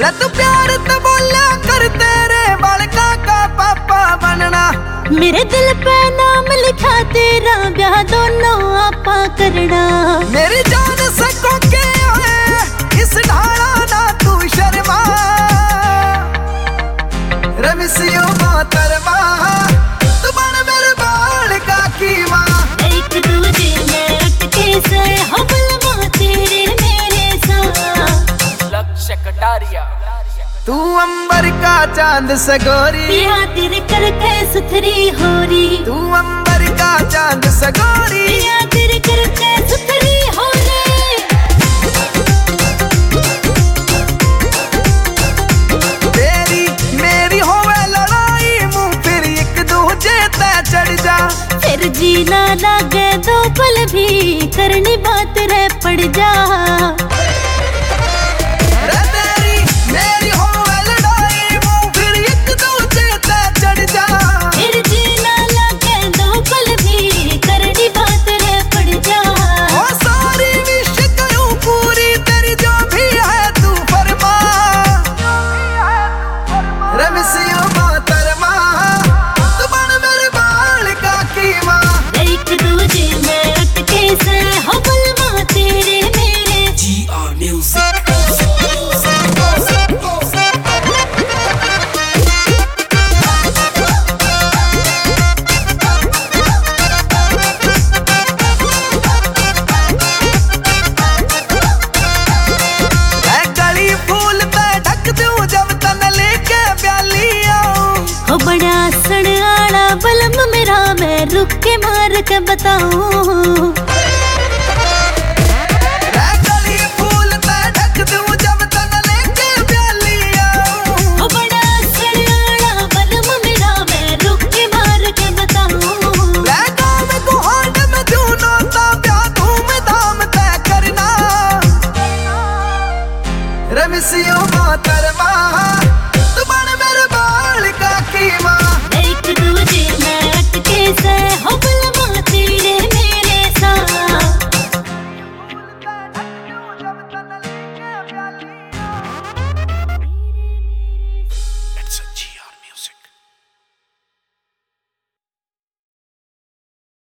तू प्यार तो बोला कर तेरे बालका का पापा बनना। मेरे दिल पे नाम लिखा तेरा ब्याह दोनों आपा करना। मेरी जान सको के आए इस ढाला ना तू शर्मा। रमिसियो मोहतरमा तू बन मेरे बालका की माँ। एक दूजे में अटके से हम तेरे मेरे साथ। लक्ष्य कटारिया तू अंबर का चांद सगोरी। पिया तेरे करके सुथरी होरी। तू अंबर का चांद सगोरी। पिया तेरे करके सुथरी होरी। तेरी मेरी होवे लड़ाई मुंह फिर एक दूजे ते चढ़ जा। फिर जीना लागे दो पल भी करनी बात रे पड़ जा। बड़ा सड़ाड़ा बलम मेरा मैं रुक के मार के बताऊं। बड़ा सड़ाड़ा बलम मेरा मैं रुक के मार के बताऊं। रमिसियो मोहतरमा